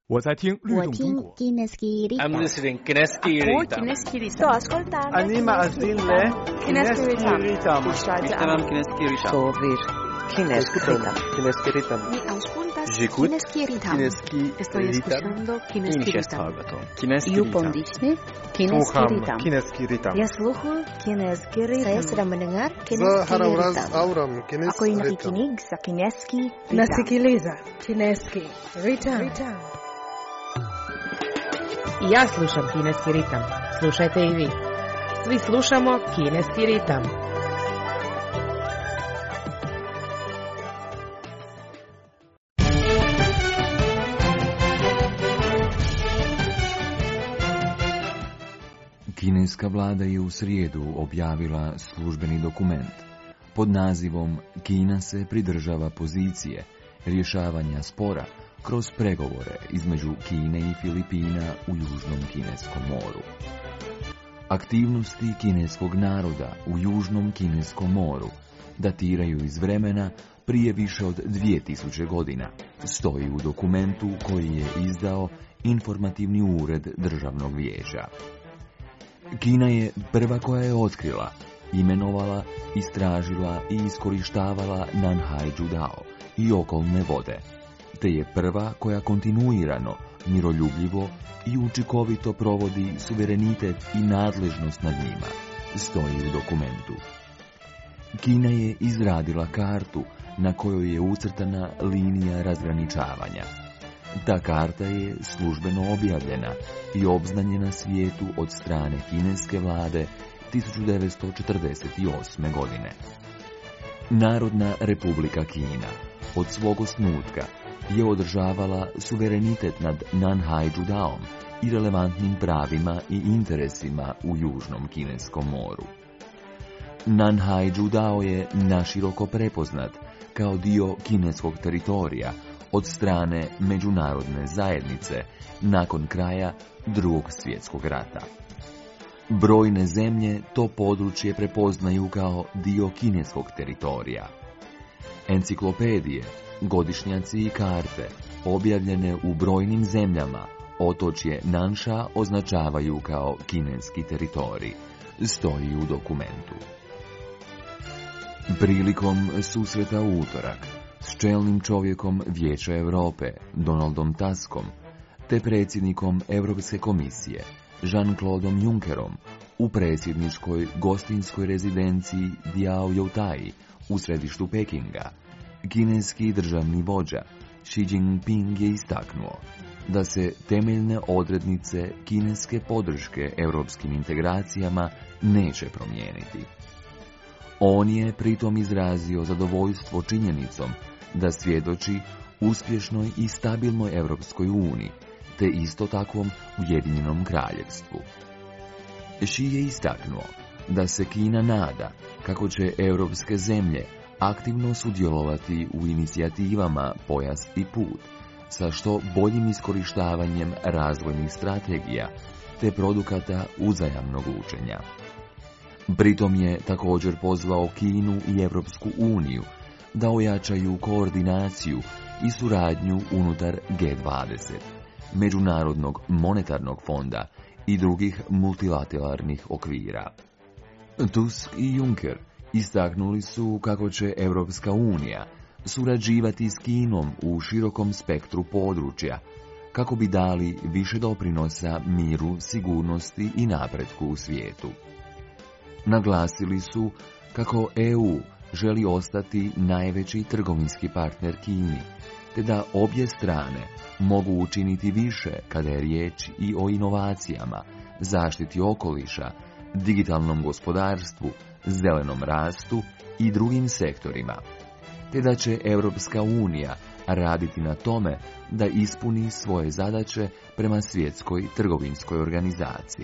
我在听律动中国。 Kineski Rita. I'm listening Kineski Rita. Sto ascoltando Anima Azille Kineski Rita. Ishtamam Kineski Rita. Sovir Kineski Rita. Kineski Rita. Mi auscultas J'écoute Kineski Rita. Kineski Estoy escuchando Kineski Rita. Kineski You Rita. pondisne Kineski Sluham Rita. Kineski Rita. Я слухаю Kineski Rita. Saya sedang mendengar За Kineski Харавраз Rita. Аурам Ako Kineski yung Rita. nakikinig sa Kineski Rita. Nasikiliza Kineski Rita. Ja slušam kineski ritam. Slušajte i vi. Svi slušamo kineski ritam. Kineska vlada je u srijedu objavila službeni dokument pod nazivom Kina se pridržava pozicije rješavanja spora kroz pregovore između Kine i Filipina u Južnom Kineskom moru. Aktivnosti kineskog naroda u Južnom Kineskom moru datiraju iz vremena prije više od 2000 godina, stoji u dokumentu koji je izdao Informativni ured Državnog vijeća. Kina je prva koja je otkrila, imenovala, istražila i iskorištavala Nanhai Judao i okolne vode, te je prva koja kontinuirano, miroljubljivo i učinkovito provodi suverenitet i nadležnost nad njima, stoji u dokumentu. Kina je izradila kartu na kojoj je ucrtana linija razgraničavanja. Ta karta je službeno objavljena i obznanjena svijetu od strane kineske vlade 1948. godine. Narodna Republika Kina od svog osnutka je održavala suverenitet nad Nanhai Judaom i relevantnim pravima i interesima u Južnom Kineskom moru. Nanhai Judao je naširoko prepoznat kao dio kineskog teritorija od strane međunarodne zajednice nakon kraja Drugog svjetskog rata. Brojne zemlje to područje prepoznaju kao dio kineskog teritorija. Enciklopedije, godišnjaci i karte objavljene u brojnim zemljama otočje Nansha označavaju kao kineski teritorij, stoji u dokumentu. Prilikom susreta u utorak s čelnim čovjekom Vijeća Europe, Donaldom Tuskom, te predsjednikom Europske komisije, Jean-Claude Junckerom, u predsjedničkoj gostinskoj rezidenciji Diao Youtai u središtu Pekinga, kineski državni vođa Xi Jinping je istaknuo da se temeljne odrednice kineske podrške europskim integracijama neće promijeniti. On je pritom izrazio zadovoljstvo činjenicom da svjedoči uspješnoj i stabilnoj Europskoj uniji, te isto takvom Ujedinjenom kraljevstvu. Xi je istaknuo da se Kina nada kako će europske zemlje aktivno sudjelovati u inicijativama Pojas i put, sa što boljim iskorištavanjem razvojnih strategija te produkata uzajamnog učenja. Pritom je također pozvao Kinu i Europsku uniju da ojačaju koordinaciju i suradnju unutar G20, Međunarodnog monetarnog fonda i drugih multilateralnih okvira. Tusk i Juncker istaknuli su kako će Europska unija surađivati s Kinom u širokom spektru područja, kako bi dali više doprinosa miru, sigurnosti i napretku u svijetu. Naglasili su kako EU želi ostati najveći trgovinski partner Kini, te da obje strane mogu učiniti više kada je riječ i o inovacijama, zaštiti okoliša, digitalnom gospodarstvu, zelenom rastu i drugim sektorima, te da će Europska unija raditi na tome da ispuni svoje zadaće prema svjetskoj trgovinskoj organizaciji.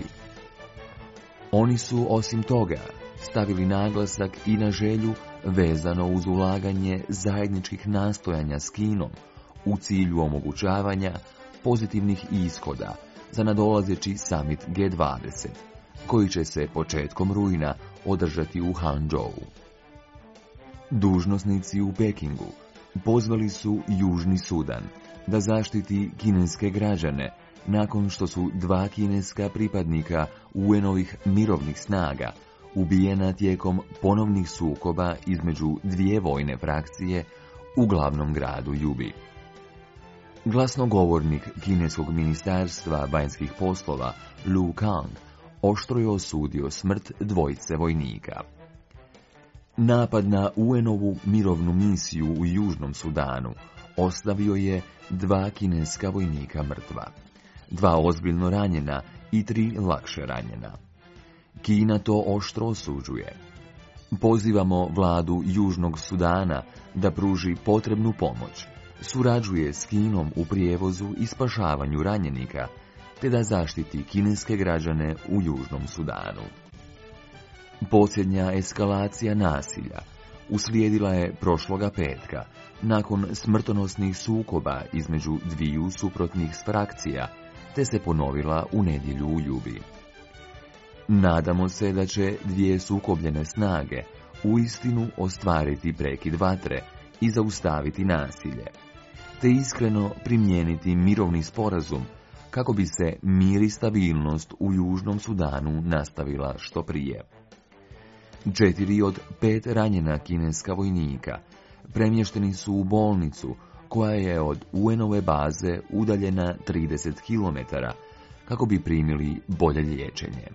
Oni su osim toga stavili naglasak i na želju vezano uz ulaganje zajedničkih nastojanja s Kinom u cilju omogućavanja pozitivnih ishoda za nadolazeći summit G20, koji će se početkom rujna održati u Hangzhou. Dužnosnici u Pekingu pozvali su Južni Sudan da zaštiti kineske građane nakon što su 2 kineska pripadnika UN-ovih mirovnih snaga ubijena tijekom ponovnih sukoba između 2 vojne frakcije u glavnom gradu Jubi. Glasnogovornik kineskog ministarstva vanjskih poslova Lu Kang oštro je osudio smrt 2 vojnika. Napad na UN-ovu mirovnu misiju u Južnom Sudanu ostavio je 2 kineska vojnika mrtva, 2 ozbiljno ranjena i 3 lakše ranjena. Kina to oštro osuđuje. Pozivamo vladu Južnog Sudana da pruži potrebnu pomoć, surađuje s Kinom u prijevozu i spašavanju ranjenika, te da zaštiti kineske građane u Južnom Sudanu. Posljednja eskalacija nasilja uslijedila je prošloga petka, nakon smrtonosnih sukoba između 2 suprotnih frakcija, te se ponovila u nedjelju u Jubi. Nadamo se da će 2 sukobljene snage uistinu ostvariti prekid vatre i zaustaviti nasilje, te iskreno primijeniti mirovni sporazum kako bi se mir i stabilnost u Južnom Sudanu nastavila što prije. 4 od 5 ranjena kineska vojnika premješteni su u bolnicu koja je od UN-ove baze udaljena 30 km kako bi primili bolje liječenje.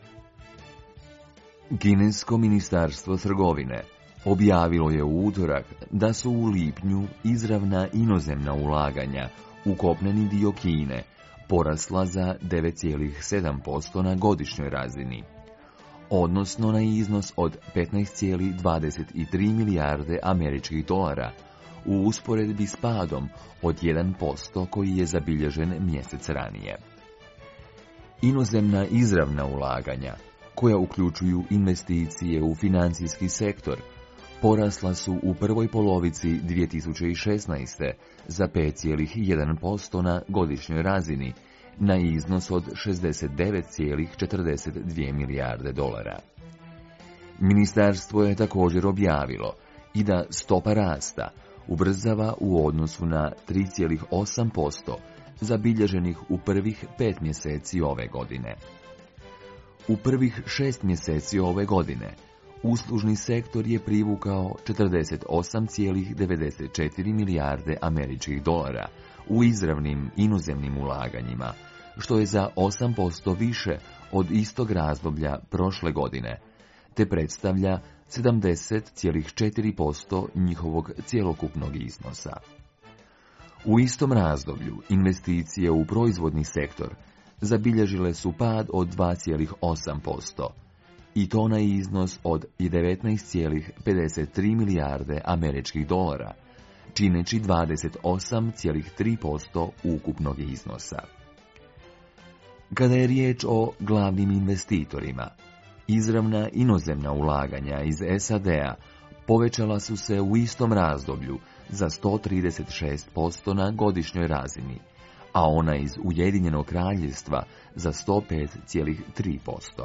Kinesko ministarstvo trgovine objavilo je u utorak da su u lipnju izravna inozemna ulaganja u kopneni dio Kine porasla za 9,7% na godišnjoj razini, odnosno na iznos od 15,23 milijarde američkih dolara, u usporedbi s padom od 1% koji je zabilježen mjesec ranije. Inozemna izravna ulaganja, koja uključuju investicije u financijski sektor, porasla su u prvoj polovici 2016. za 5,1% na godišnjoj razini, na iznos od 69,42 milijarde dolara. Ministarstvo je također objavilo i da stopa rasta ubrzava u odnosu na 3,8% zabilježenih u prvih 5 mjeseci ove godine. U prvih 6 mjeseci ove godine uslužni sektor je privukao 48,94 milijarde američkih dolara u izravnim inozemnim ulaganjima, što je za 8% više od istog razdoblja prošle godine, te predstavlja 70,4% njihovog cjelokupnog iznosa. U istom razdoblju investicije u proizvodni sektor zabilježile su pad od 2,8%, i to na iznos od 19,53 milijarde američkih dolara, čineći 28,3% ukupnog iznosa. Kada je riječ o glavnim investitorima, izravna inozemna ulaganja iz SAD-a povećala su se u istom razdoblju za 136% na godišnjoj razini, a ona iz Ujedinjenog Kraljevstva za 105,3%.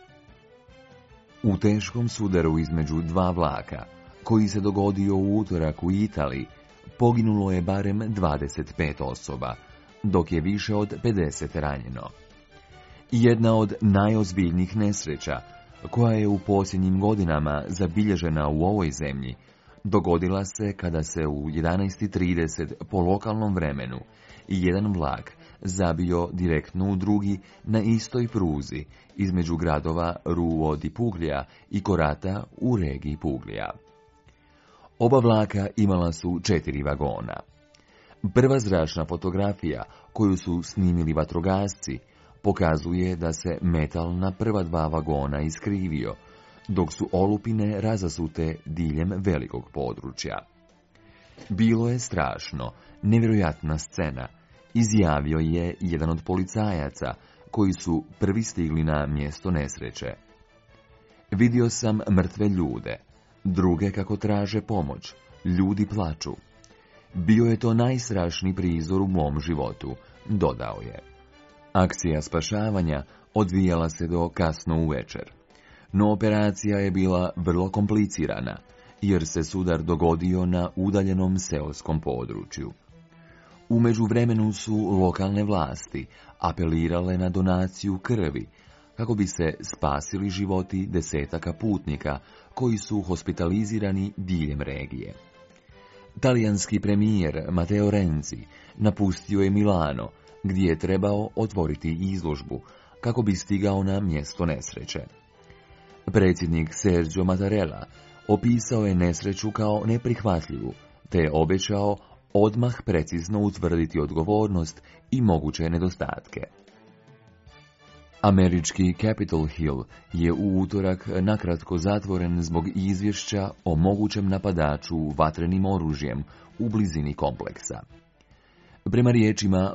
U teškom sudaru između 2 vlaka, koji se dogodio u utorak u Italiji, poginulo je barem 25 osoba, dok je više od 50 ranjeno. Jedna od najozbiljnijih nesreća, koja je u posljednjim godinama zabilježena u ovoj zemlji, dogodila se kada se u 11:30 po lokalnom vremenu jedan vlak zabio direktno u drugi na istoj pruzi između gradova Ruvo di Puglia i Korata u regiji Puglia. Oba vlaka imala su 4 vagona. Prva zračna fotografija koju su snimili vatrogasci pokazuje da se metal na prva 2 vagona iskrivio, dok su olupine razasute diljem velikog područja. Bilo je strašno, nevjerojatna scena, izjavio je jedan od policajaca koji su prvi stigli na mjesto nesreće. Vidio sam mrtve ljude, druge kako traže pomoć, ljudi plaču. Bio je to najstrašniji prizor u mom životu, dodao je. Akcija spašavanja odvijala se do kasno uvečer, no operacija je bila vrlo komplicirana, jer se sudar dogodio na udaljenom seoskom području. U međuvremenu su lokalne vlasti apelirale na donaciju krvi, kako bi se spasili životi desetaka putnika koji su hospitalizirani diljem regije. Talijanski premijer Matteo Renzi napustio je Milano, gdje je trebao otvoriti izložbu, kako bi stigao na mjesto nesreće. Predsjednik Sergio Mattarella opisao je nesreću kao neprihvatljivu, te je obećao odmah precizno utvrditi odgovornost i moguće nedostatke. Američki Capitol Hill je u utorak nakratko zatvoren zbog izvješća o mogućem napadaču vatrenim oružjem u blizini kompleksa. Prema riječima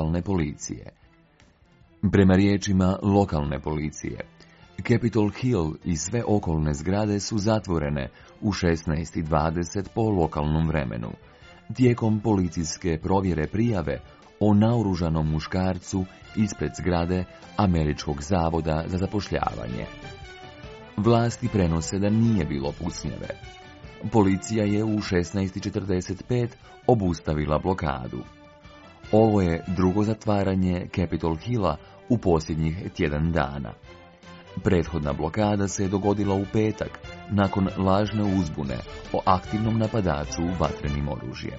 lokalne policije, Capitol Hill i sve okolne zgrade su zatvorene u 16:20 po lokalnom vremenu, tijekom policijske provjere prijave o naoružanom muškarcu ispred zgrade Američkog zavoda za zapošljavanje. Vlasti prenose da nije bilo pucnjave. Policija je u 16:45 obustavila blokadu. Ovo je drugo zatvaranje Capitol Hilla u posljednjih tjedan dana. Prethodna blokada se je dogodila u petak, nakon lažne uzbune o aktivnom napadaču vatrenim oružjem.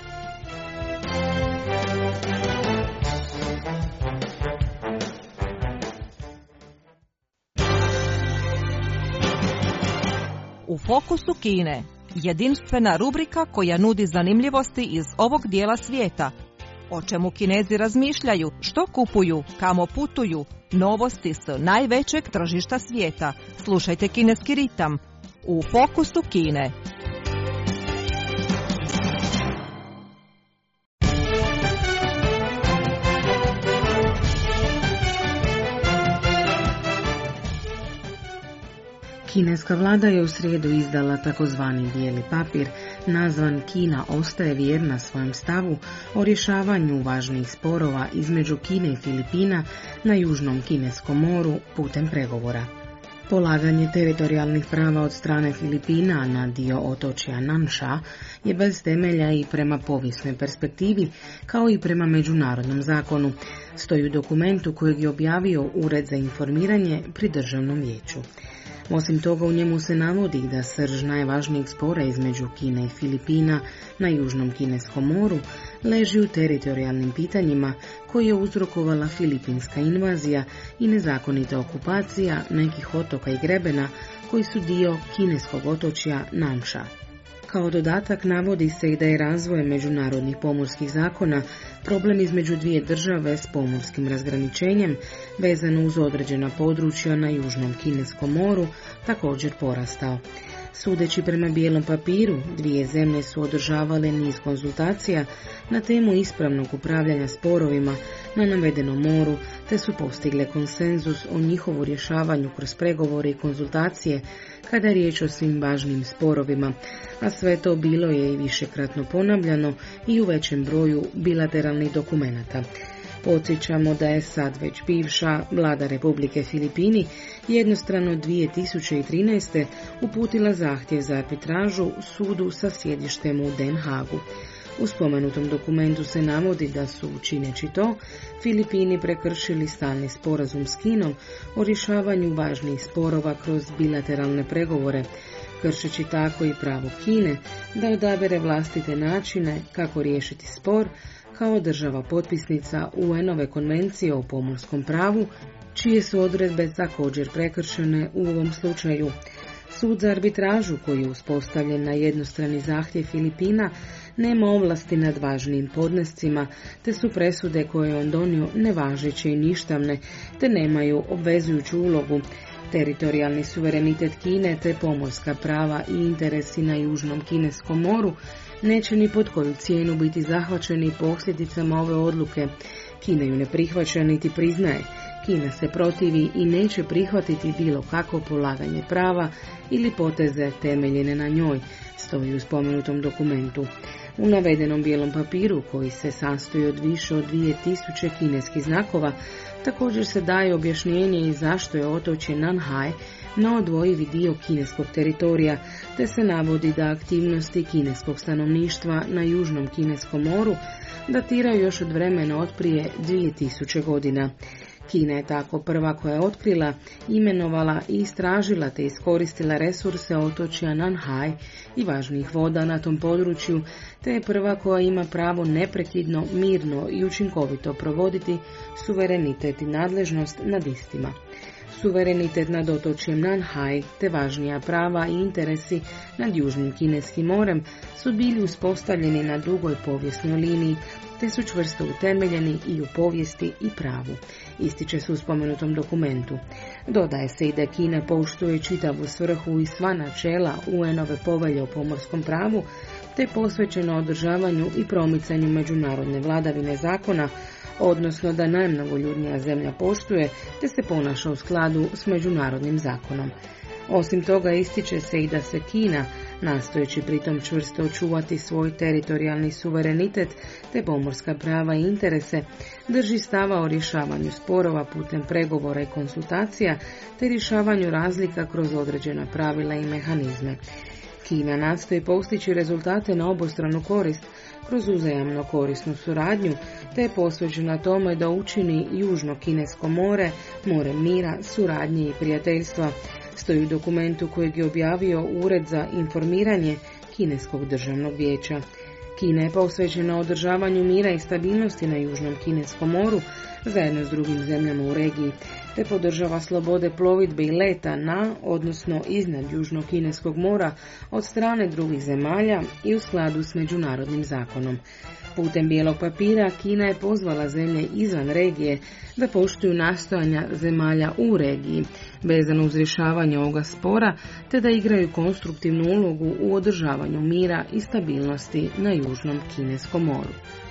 U fokusu Kine, jedinstvena rubrika koja nudi zanimljivosti iz ovog dijela svijeta. O čemu Kinezi razmišljaju, što kupuju, kamo putuju, novosti s najvećeg tržišta svijeta. Slušajte Kineski ritam u fokusu Kine. Kineska vlada je u srijedu izdala takozvani bijeli papir, nazvan Kina ostaje vjerna svojem stavu o rješavanju važnih sporova između Kine i Filipina na Južnom Kineskom moru putem pregovora. Polaganje teritorijalnih prava od strane Filipina na dio otočja Nansha je bez temelja i prema povijesnoj perspektivi, kao i prema međunarodnom zakonu, stoji u dokumentu kojeg je objavio Ured za informiranje pri Državnom vijeću. Osim toga, u njemu se navodi da srž najvažnijeg spora između Kine i Filipina na Južnom Kineskom moru leži u teritorijalnim pitanjima koje je uzrokovala filipinska invazija i nezakonita okupacija nekih otoka i grebena koji su dio kineskog otočja Nansha. Kao dodatak navodi se i da je razvoj međunarodnih pomorskih zakona problem između dvije države s pomorskim razgraničenjem vezano uz određena područja na Južnom Kineskom moru također porastao. Sudeći prema bijelom papiru, dvije zemlje su održavale niz konzultacija na temu ispravnog upravljanja sporovima na navedenom moru, te su postigle konsenzus o njihovu rješavanju kroz pregovore i konzultacije kada je riječ o svim važnim sporovima, a sve to bilo je i višekratno ponavljano i u većem broju bilateralnih dokumenata. Podsjećamo da je sad već bivša vlada Republike Filipini jednostrano 2013. uputila zahtjev za arbitražu sudu sa sjedištem u Den Haagu. U spomenutom dokumentu se navodi da su, čineći to, Filipini prekršili stalni sporazum s Kinom o rješavanju važnih sporova kroz bilateralne pregovore, kršeći tako i pravo Kine da odabere vlastite načine kako riješiti spor kao država potpisnica UN-ove konvencije o pomorskom pravu, čije su odredbe također prekršene u ovom slučaju. Sud za arbitražu, koji je uspostavljen na jednostrani zahtjev Filipina, nema ovlasti nad važnim podnescima, te su presude koje je on donio nevažeće i ništavne, te nemaju obvezujuću ulogu. Teritorijalni suverenitet Kine te pomorska prava i interesi na Južnom Kineskom moru neće ni pod koju cijenu biti zahvaćeni posljedicama ove odluke. Kina ju ne prihvaća niti priznaje. Kina se protivi i neće prihvatiti bilo kakvo polaganje prava ili poteze temeljene na njoj, stoji u spomenutom dokumentu. U navedenom bijelom papiru, koji se sastoji od više od 2000 kineskih znakova, također se daje objašnjenje i zašto je otočje Nanhai neodvojivi dio kineskog teritorija, te se navodi da aktivnosti kineskog stanovništva na Južnom Kineskom moru datiraju još od vremena od prije 2000 godina. Kina je tako prva koja je otkrila, imenovala i istražila te iskoristila resurse otočja Nanhai i važnijih voda na tom području, te je prva koja ima pravo neprekidno, mirno i učinkovito provoditi suverenitet i nadležnost nad istima. Suverenitet nad otočjem Nanhai te važnija prava i interesi nad Južnim Kineskim morem su bili uspostavljeni na dugoj povijesnoj liniji te su čvrsto utemeljeni i u povijesti i pravu, ističe se u spomenutom dokumentu. Dodaje se i da Kina poštuje čitavu svrhu i sva načela UN-ove povelje o pomorskom pravu te posvećeno održavanju i promicanju međunarodne vladavine zakona, odnosno da najmnogoljudnija zemlja poštuje te se ponaša u skladu s međunarodnim zakonom. Osim toga ističe se i da se Kina, nastojeći pritom čvrsto očuvati svoj teritorijalni suverenitet te pomorska prava i interese, drži stava o rješavanju sporova putem pregovora i konsultacija te rješavanju razlika kroz određena pravila i mehanizme. Kina nastoji postići rezultate na obostranu korist kroz uzajamno korisnu suradnju, te je posvećena tome da učini Južno Kinesko more, more mira, suradnje i prijateljstva, stoji u dokumentu kojeg je objavio Ured za informiranje Kineskog državnog vijeća. Kina je posvećena održavanju mira i stabilnosti na Južnom Kineskom moru, zajedno s drugim zemljama u regiji, te podržava slobode plovidbe i leta na, odnosno iznad Južnog Kineskog mora od strane drugih zemalja i u skladu s međunarodnim zakonom. Putem bijelog papira Kina je pozvala zemlje izvan regije da poštuju nastojanja zemalja u regiji vezano uz rješavanje ovoga spora, te da igraju konstruktivnu ulogu u održavanju mira i stabilnosti na Južnom Kineskom moru.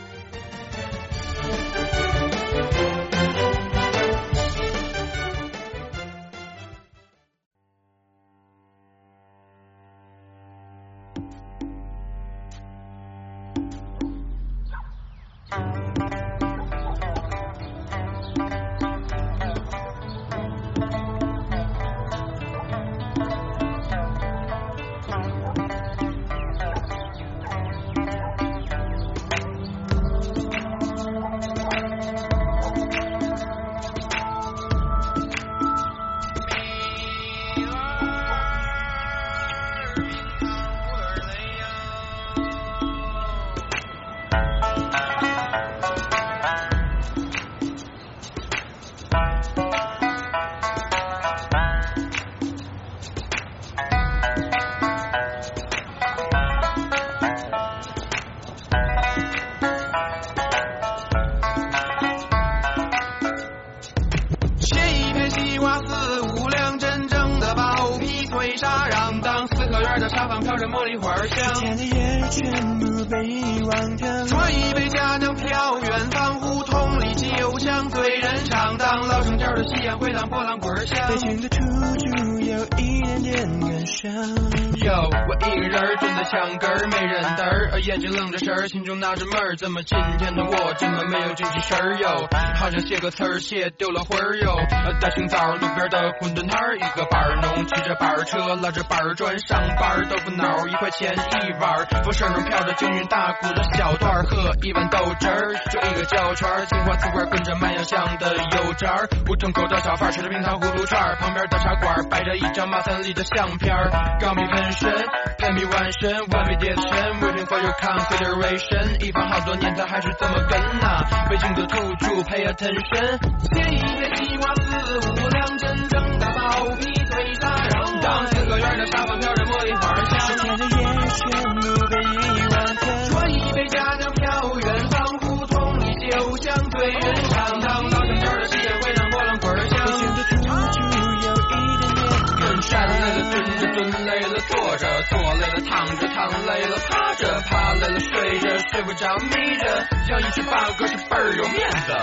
眼睛愣着神儿，心中纳着闷儿，怎么今天的我这么没有精气神儿哟？好像写个词儿写丢了魂儿哟。大清早路边的馄饨摊儿，一个板儿农骑着板儿车，拉着板儿砖上班儿，豆腐脑1块钱一碗儿，风扇上飘着均匀大骨的小段儿，喝一碗豆汁儿，就一个胶圈儿，青花瓷罐跟着麦芽香的油渣儿，胡同口的小贩吃着冰糖葫芦串儿，旁边的茶馆摆着一张马三立的相片儿，钢笔分身，pen me one身，完美叠身 ，waiting for your consideration， 一放好多年，他还是这么跟呐。北京的土著 pay attention， 写一篇西瓜4、5两真正的包皮对沙瓤，当4个圆的沙发飘着茉莉花香，天的烟全部被遗忘掉，说一杯佳酿飘远方，胡同里酒香对人唱，当老城角的西烟回荡波浪滚响，北京的土著有一点点跟站累了蹲着，蹲累了坐着，坐累了躺着，躺累了趴着，趴累了睡着，睡不着眯着，要一曲8歌是倍儿有面子。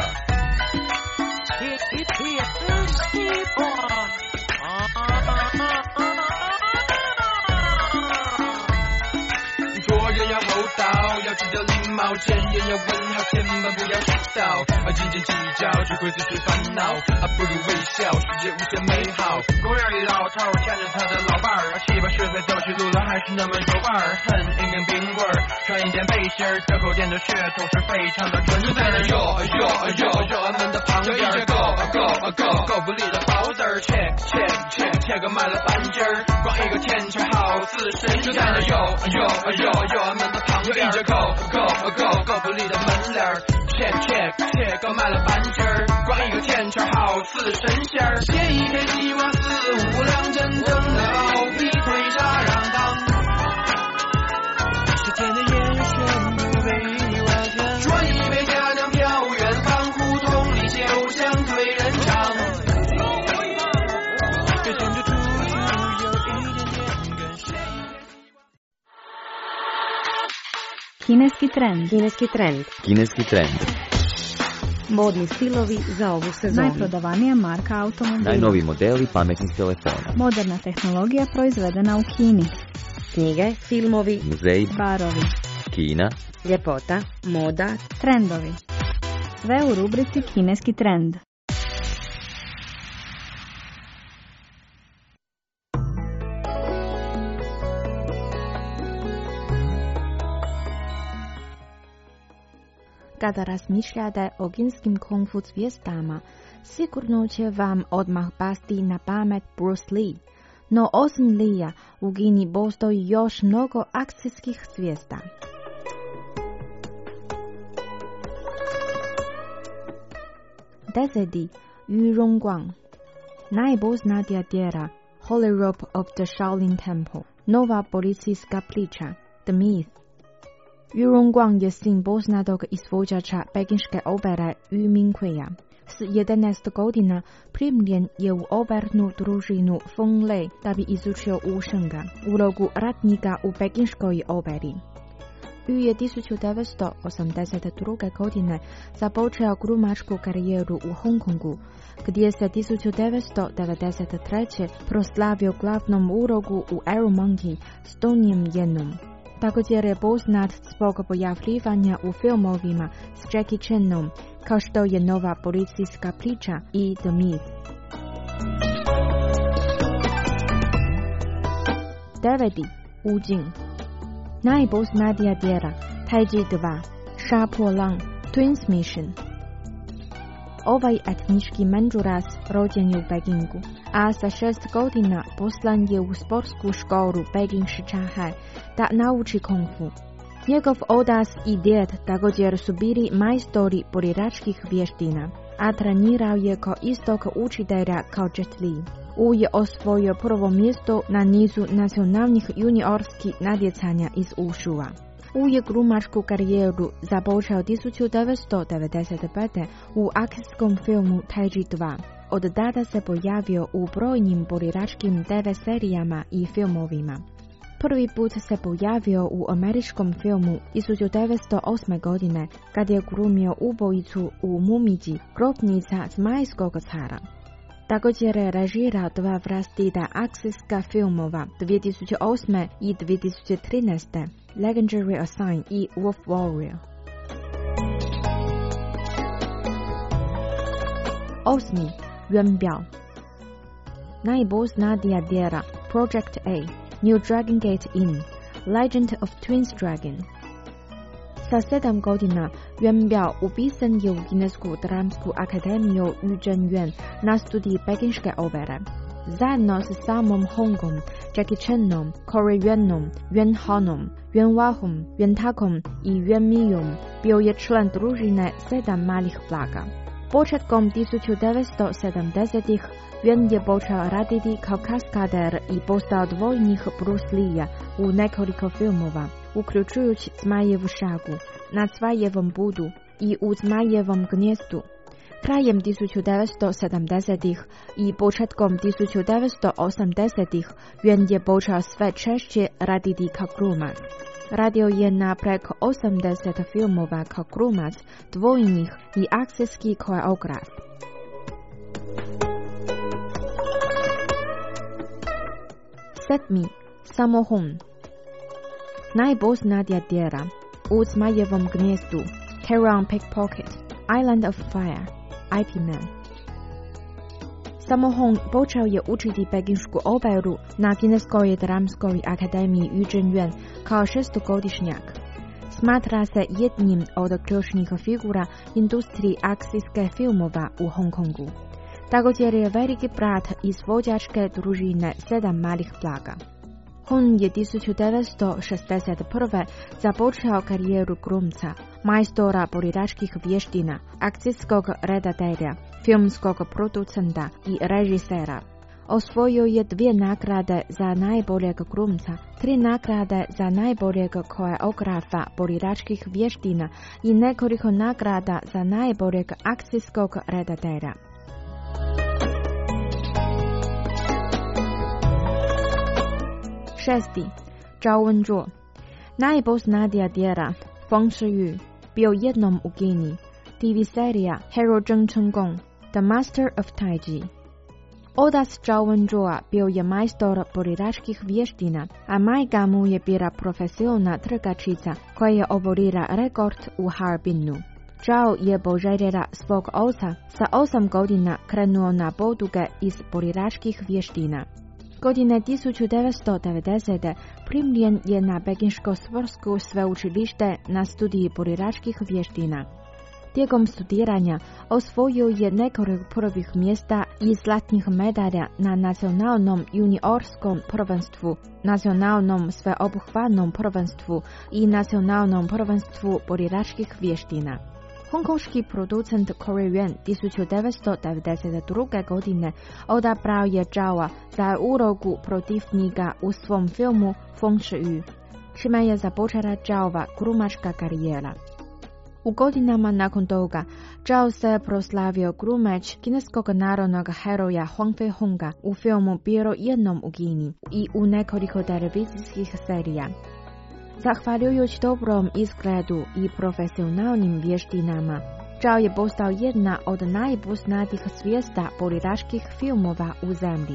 做人要厚道，要知道礼貌，见人要问好，千万不要迟到，斤斤计较只会自寻烦恼，不如微笑，世界无限美好。公园里老头牵着他的老伴儿，骑把食材走起路来还是那么有味儿，恨一根冰棍儿，穿一件背心儿，这口店的血统是非常的纯粹。在那yo们的旁边，就一些够不力的包子儿，切个卖了半斤儿，光一个甜圈好似神仙。就在那yo们的旁边，就一些够不力的门脸儿，切个卖了半斤儿，光一个甜圈好似神仙儿。写一篇西瓜4-5两，真正的奥比推沙让当，时间的眼神不被你完全。说一杯佳酿飘远方，胡同里酒香对人唱，这种就处处有一点点跟谁。 Kineski trend. Kineski trend. Modni stilovi za ovu sezonu. Najprodavanija marka automobila. Najnoviji modeli pametnih telefona. Moderna tehnologija proizvedena u Kini. Knjige, filmovi, Muzeji, Barovi. Kina, ljepota, moda, Trendovi. Sve u rubrici Kineski trend. Kada razmišljate o kineskim kung fu zvijezdama, sigurno će vam odmah pasti na pamet Bruce Lee. No osim Leea, u Kini postoji još mnogo akcijskih zvijezda. Deseti, Yu Rongguang. Najpoznatija djela Holy Rope of the Shaolin Temple, nova policijska priča, The Myth. Yu Rongguang je sin poznatog izvođača pekinške opere Yu Mingkuia. S 11 godina primljen je u opernu družinu Feng Lei da bi izučio Wu Shenga, ulogu ratnika u pekinškoj operi. Yu je 1982. godine započeo glumačku karijeru u Hong Kongu, gdje se 1993. proslavio glavnom ulogu u Arrow Monkey s Donnie Yenom. Također je poznat zbog pojavljivanja u filmovima s Jackie Chanom, kao što je Nova policijska priča i The Myth. 9. Wu Jing. Najpoznatija djela Taiji 2, Sha Po Lang, Twins Mission. Ovaj etnički Manđuras rođen je u Pekingu, a sa 6 godina poslan je u sportsku školu Peking Shichahai da nauči kung fu. Njegov otac i djed također su bili majstori borilačkih vještina, a trenirao je kao istog učitelja kao Jet Li. Wu je osvojio prvo mjesto na nizu nacionalnih juniorskih natjecanja iz Wushua. Wu je glumačku karijeru započeo 1995. u akcijskom filmu Taiji 2. Od tada se pojavio u brojnim borilačkim TV serijama i filmovima. Prvi put se pojavio u američkom filmu 1908. godine kad je glumio ubojicu u Mumiji, grobnica zmajskog cara. Također je režirao 2 vlastita akcijska filmova 2008. i 2013. Legendary Assign i Wolf Warrior. 8. Yuan Biao. Najpoznatija djela Project A, New Dragon Gate Inn, Legend of Twins Dragon. Sa 7 godina Yuan Biao upisan je u Kinesku dramsku akademiju Yu Zhenyuan na studiji pekinške opere. Zajedno sa samom Hongom, Jackie Chanom, Corey Yuanom, Yuan Hanom, Yuan Wahom, Yuan Takom i Yuan Miyom bio je član družine 7 malih blaga. Početkom 1970-ih Yuan je počeo raditi kao kaskader i postao dvojnik Bruce Leea u nekoliko filmova, uključujući Zmajevu šagu, Na Cvajevom budu i U Zmajevom gnjezdu. Krajem 1970-ih i početkom 1980-ih Yuan je počeo sve češće raditi kao glumac. Radio je na preko 80 filmova kao glumac, dvojnik i akcijski koreograf. 7. Sammo Hung. Najpoznatija djela U Zmajevom gnjezdu, Terror on Pickpocket, Island of Fire, IP Man. Samo Hong počeo je učiti pekinsku operu na Kineskoj dramskoj akademiji Yu Zhenyuan kao 6-godišnjak. Smatra se jednim od ključnih figura industriji akcijske filmova u Hong Kongu. Također je veliki brat izvođačke družine 7 malih blaga. On je 1961. započeo karijeru glumca, majstora borilačkih vještina, akcijskog redatelja, filmskog producenta i režisera. Osvojio je 2 nagrade za najboljeg glumca, 3 nagrade za najboljeg koreografa borilačkih vještina i nekoliko nagrada za najboljeg akcijskog redatelja. Šesti, Zhao Wenzhuo. Najpoznatija djela Feng Shiyu bio jednom u Kini, TV serija Hero Zheng Chenggong, The Master of Taiji. Otac Zhao Wenzhuo bio je majstor borilačkih vještina, a majka mu je bila profesionalna trgačica koja je oborila rekord u Harbinu. Zhao je poželjela svog oca sa 8 godina krenuo na poduge iz borilačkih vještina. Godine 1990. primljen je na Pekinško sportsko sveučilište na studiji borilačkih vještina. Tijekom studiranja osvojio je nekoliko prvih mjesta i zlatnih medalja na nacionalnom juniorskom prvenstvu, nacionalnom sveobuhvatnom prvenstvu i nacionalnom prvenstvu borilačkih vještina. Hongkonški producent Korean 1992. godine odabrao je Zhaoa za ulogu protivnika u svom filmu Feng Shiyu, čime je započela Zhaova glumačka karijera. U godinama nakon toga, Zhao se proslavio glumač kineskog narodnog heroja Huang Feihonga u filmu Bilo jednom u Kini i u nekoliko televizijskih serija. Zahvaljujući dobrom izgledu i profesionalnim vještinama, Zhao je postao jedna od najpoznatijih zvijezda borilačkih filmova u zemlji.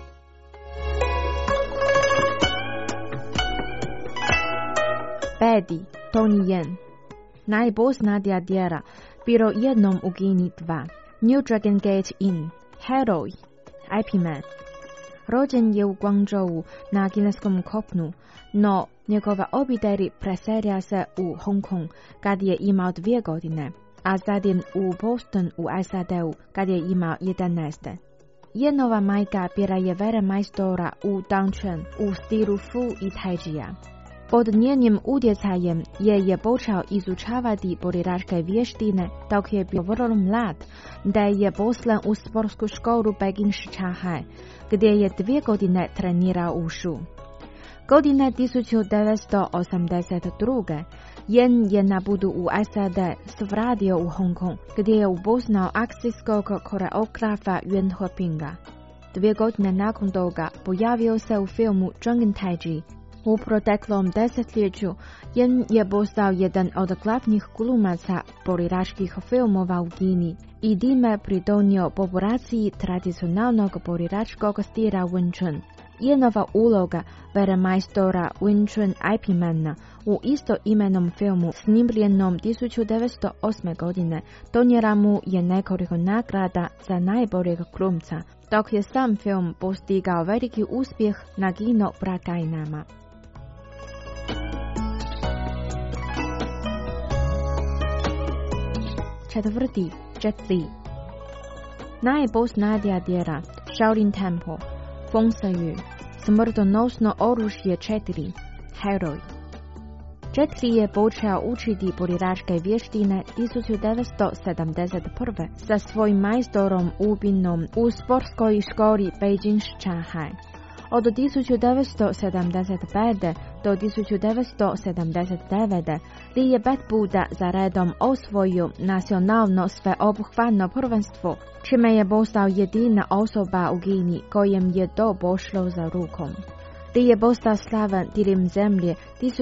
Peti, Tony Yen. Najpoznatija djela Bilo jednom u Kini 2, New Dragon Gate Inn, Heroj, IP Man. Rođen je u Guangzhou na kineskom kopnu, no njegova obitelj preselila se u Hong Kong kad je imao 2 godine, a zatim u Boston u SAD-u kad je imao 11. Yenova majka bila je velemajstora u Dangquan u stilu Fu i Taijia. Pod njenim utjecajem je počeo izučavati borilačke vještine dok je bio vrlo mlad, da je poslan u sportsku školu Peking Shichahai, gdje je 2 godine trenirao Wushu. Godine 1982. Yen je na putu u SAD svratio u Hong Kong, gdje je upoznao akcijskog koreografa Yuan Hepinga. 2 godine nakon toga pojavio se u filmu Zheng Taiji. U proteklom desetljeću Yen je postao jedan od glavnih glumaca borilačkih filmova u Kini i time pridonio populaciji tradicionalnog borilačkog stila Wing Chun. Yenova uloga velemajstora Wing Chun IP Mana u istoimenom filmu snimljenom 1908. godine donijela mu je nekoliko nagrada za najboljeg glumca, dok je sam film postigao veliki uspjeh na kino blagajnama. Četvrti, Jet Li. Najpoznatija djela Shaolin Temple, Feng Shiyu, Smrtonosno oružje 4, Heroj. Jet Li je počeo učiti borilačke vještine 1971. sa svojim majstorom Wu Binom u sportskoj školi Beijing Shichahai. Od 1975. do 1979. Li je 5 puta za redom osvojio nacionalno sveobuhvatno prvenstvo, čime je postao jedina osoba u Kini kojem je to pošlo za rukom. Li je postao slavan diljem zemlje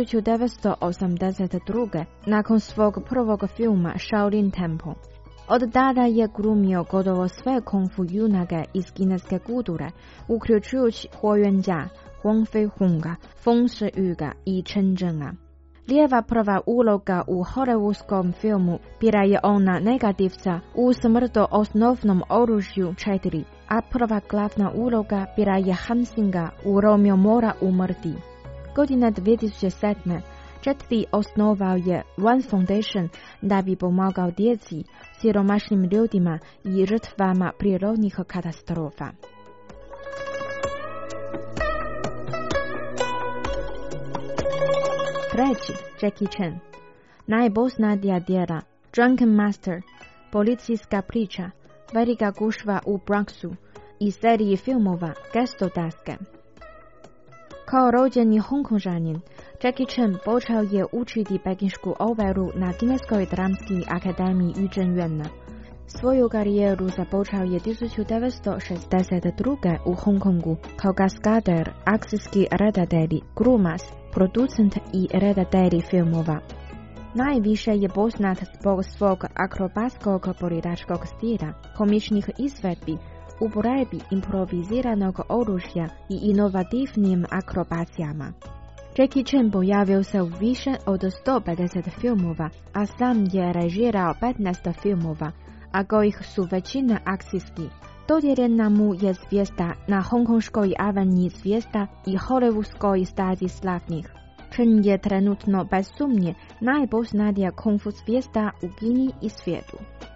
1982. nakon svog prvog filma Shaolin Temple. Od tada je glumio gotovo sve kung fu junake iz kineske kulture, uključujući Huo Yuanjia, Huang Feihonga, Feng Shiyuga i Chen Zhenga. Lijeva prva uloga u hollywoodskom filmu bila je ona negativca u Smrtonosnom oružju 4, a prva glavna uloga bila je Hamsinga u Romeo mora umrti. Godine 2007. Jetli osnovao je One Foundation da bi pomagao djeci, siromašnim ljudima i žrtvama prirodnih katastrofa. Treći, Jackie Chan. Najpoznatija djela Drunken Master, policijska priča, velika gužva u Bronxu i seriji filmova Gestodaske. Kao rođeni Hongkonžanin, Jackie Chan počeo je učiti pekinšku operu na Kineskoj dramskoj akademiji Yu Zhenyuan. Svoju karijeru započeo je 1962. u Hongkongu kao kaskader, akcijski redatelj, glumac, producent i redatelj filmova. Najviše je poznat zbog svog akrobatskog borilačkog stila, komičnih izvedbi, uporabi improviziranog oružja i inovativnim akrobacijama. Jackie Chan pojavio se u više od 150 filmova, a sam je režirao 15 filmova, a kojih su većina akcijski. Dodijeljena mu je zvijezda na Hongkonškoj aveniji zvijezda i Hollywoodskoj stazi slavnih. Chan je trenutno bez sumnje najpoznatija kung fu zvijezda u Kini i svijetu.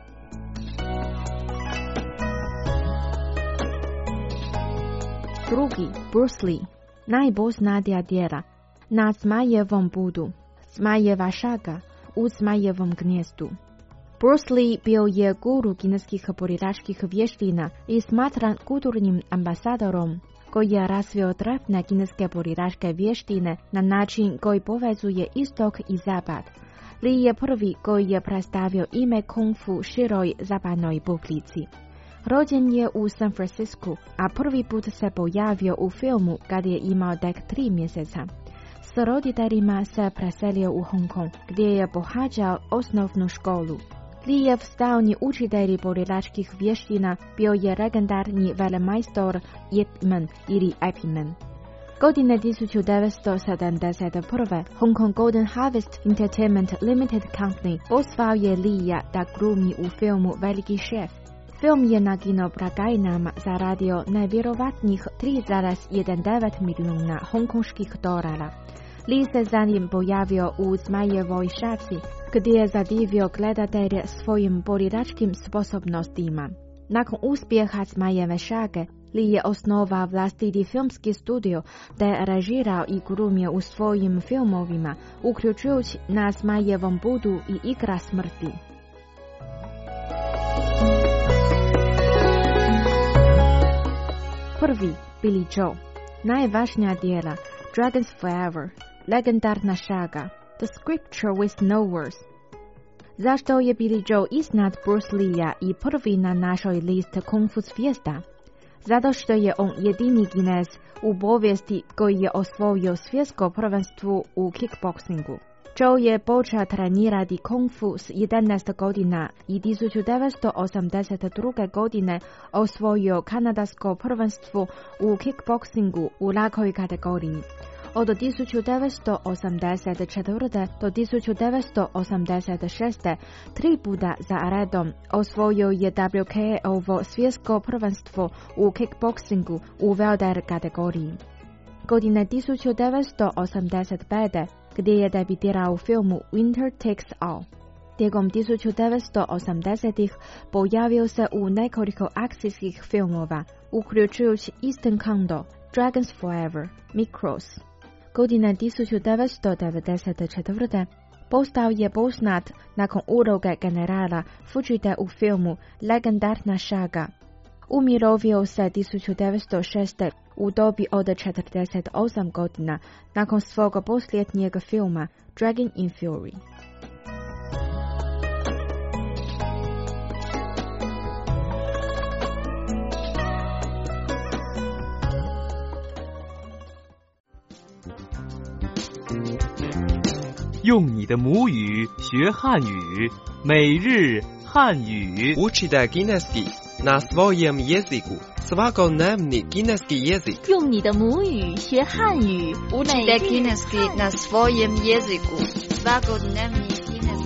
Drugi, Bruce Lee. Najpoznatija djela Na zmajevom budu, Zmajeva šaga, U zmajevom gnjezdu. Bruce Lee bio je guru kineskih borilačkih vještina i smatran kulturnim ambasadorom koji je razvio drevne kineske borilačke vještine na način koji povezuje istok i zapad. Lee je prvi koji je predstavio ime kung fu široj zapadnoj publici. Rođen je u San Francisku, a prvi put se pojavio u filmu kad je imao tek 3 mjeseca. S roditeljima se preselio u Hong Kong, gdje je pohađao osnovnu školu. Lijev stalni učitelj borilačkih vještina bio je legendarni velemajstor Yip Man ili Epiman. Godine 1971. Hong Kong Golden Harvest Entertainment Limited Company pozvao je Lija da glumi u filmu Veliki šef. Film je na kinoblagajnama zaradio najvjerovatnijih 3,19 milijuna hongkonških dolara. Lee se zanim pojavio u Zmajevoj šaci, gdje je zadivio gledatelje svojim borilačkim sposobnostima. Nakon uspjeha Zmajeve šage, Lee je osnovao vlastiti filmski studio te je režirao i glumio u svojim filmovima, uključujući Na Zmajevom budu i Igra smrti. Prvi, Billy Joe. Najvažnija djela Dragons Forever, legendarna šaga, The Scripture with No Words. Zašto je Billy Joe iznad Bruce Lee-a i prvi na našoj listi kung fu zvijezda? Zato što je on jedini Kinez u povijesti koji je osvojio svjetsko prvenstvo u kickboxingu. Joe je počeo trenirati kung fu s 11 godina i 1982. godine osvojio kanadsko prvenstvo u kickboxingu u lakoj kategoriji. Od 1984. do 1986. 3 puta za redom osvojio je WKO svjetsko prvenstvo u kickboxingu u welter kategoriji. Godine 1985. gdje je debitirao u filmu Winter Takes All. Tijekom 1980-ih pojavio se u nekoliko akcijskih filmova, uključujući Eastern Condo, Dragons Forever, Micros. Godine 1994. postao je poznat nakon uloge generala Fujite u filmu Legendarna šaga. Umirovio se 1906. u dobi od 48 godina nakon svog posljednjeg filma Dragon in Fury. 用你的母语学汉语，每日汉语。 Učite kineski na svojem jeziku. Svakodnevni kineski jezik. 用你的母语学汉语， Učite kineski na svojem jeziku. Svakodnevni kineski jezik.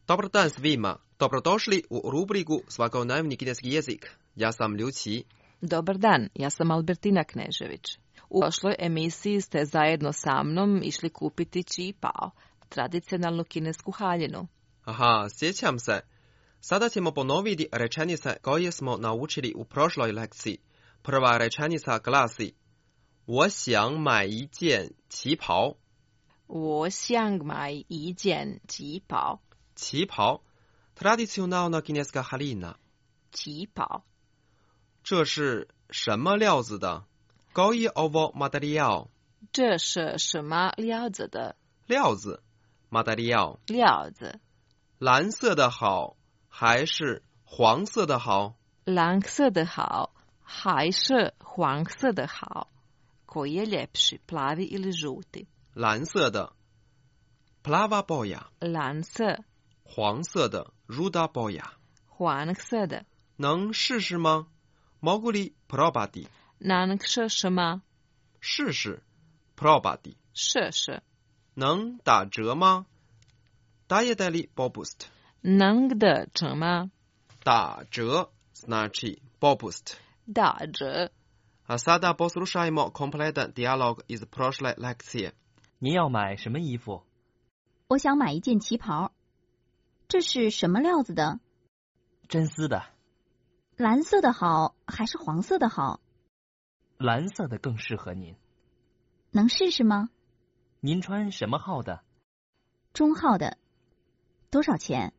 Dobar dan svima. Dobrodošli u rubriku Svakodnevni kineski jezik. Ja sam Ljuci. Dobar dan, ja sam Albertina Knežević. U prošloj emisiji ste zajedno sa mnom išli kupiti Qi Pao, tradicionalnu kinesku haljinu. Aha, sjećam se. Sada ćemo ponoviti rečenice koje smo naučili u prošloj lekciji. Prva rečenica glasi: 我想买一件旗袍。 我想买一件旗袍。 旗袍 tradicionalna kineska haljina。 旗袍。 这是什么料子的？ Koji ovo materijal？ 这是什么料子的？ 料子 material。 料子。 蓝色的好还是黄色的好？ 蓝色的好还是黄色的好？ Koji je ljepši, plavi ili žuti？ 蓝色的 plava boja。 蓝色。 黄色的 ruda boja。 黄色的。 能试试吗？ Mogu li probati？ 能试试吗？ 试试 probati。 试试。 能打折吗？ Dajete li popust？ 能打折吗？ 打折 znači popust。 打折。 A sada poslušajmo kompletan dijalog iz prošle lekcije。 您要买什么衣服？ 我想买一件旗袍。这是什么料子的？ 真丝的。 蓝色的好还是黄色的好？ 蓝色的更适合您。 能试试吗？ 您穿什么号的？ 中号的。多少钱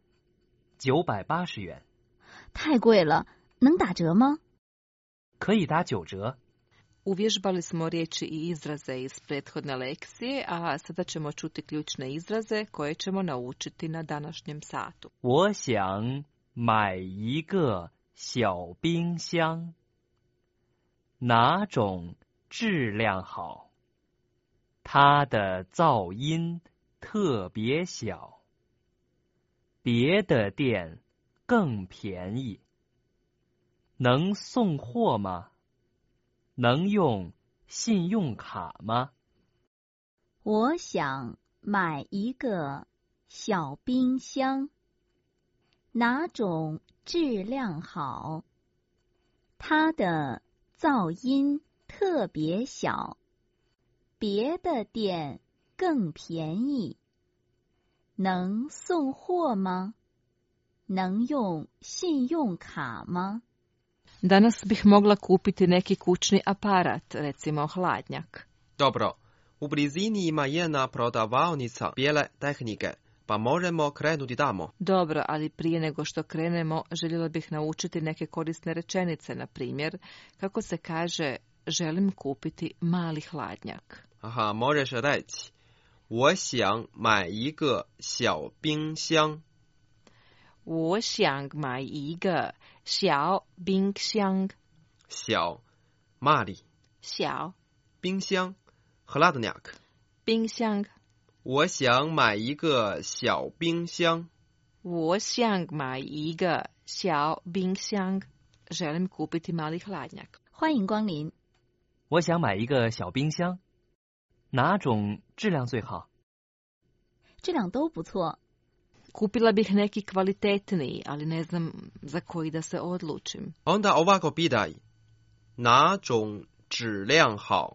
？980元。 太贵了，能打折吗？ 可以打9折。 Uvježbali smo riječi i izraze iz prethodne lekcije, a sada ćemo čuti ključne izraze koje ćemo naučiti na današnjem satu. 我想买一个小冰箱。哪种质量好？它的噪音特别小。别的店更便宜。能送货吗？能用信用卡吗？ 我想买一个小冰箱。哪种质量好？它的噪音特别小。别的店更便宜。能送货吗？能用信用卡吗？ Danas bih mogla kupiti neki kućni aparat, recimo hladnjak. Dobro, u blizini ima jedna prodavaonica bijele tehnike, pa možemo krenuti tamo. Dobro, ali prije nego što krenemo, željela bih naučiti neke korisne rečenice, na primjer, kako se kaže želim kupiti mali hladnjak. Aha, možeš reći 我想买一个小冰箱。 我想买一个小冰箱。 小 mali。 小。 冰箱 hladnjak。 冰箱。 我想买一个小冰箱。 我想买一个小冰箱。 Želim kupiti mali hladnjak. 欢迎光临。 我想买一个小冰箱。哪种质量最好？ 质量都不错。 Kupila bih neki kvalitetniji, ali ne znam za koji da se odlučim. Onda ovako pitaj. 哪种质量好？